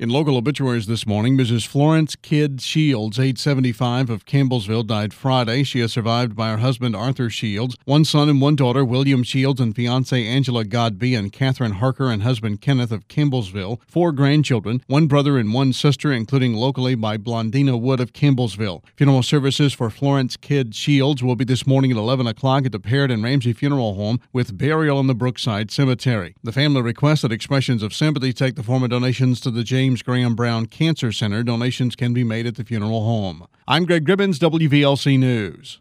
In local obituaries this morning, Mrs. Florence Kidd Shields, age 75, of Campbellsville, died Friday. She is survived by her husband, Arthur Shields, one son and one daughter, William Shields, and fiancée Angela Godby, and Catherine Harker and husband Kenneth of Campbellsville, four grandchildren, one brother and one sister, including locally by Blondina Wood of Campbellsville. Funeral services for Florence Kidd Shields will be this morning at 11 o'clock at the Parrott and Ramsey Funeral Home, with burial in the Brookside Cemetery. The family requests that expressions of sympathy take the form of donations to the James Graham Brown Cancer Center. Donations can be made at the funeral home. I'm Greg Gribbins, WVLC News.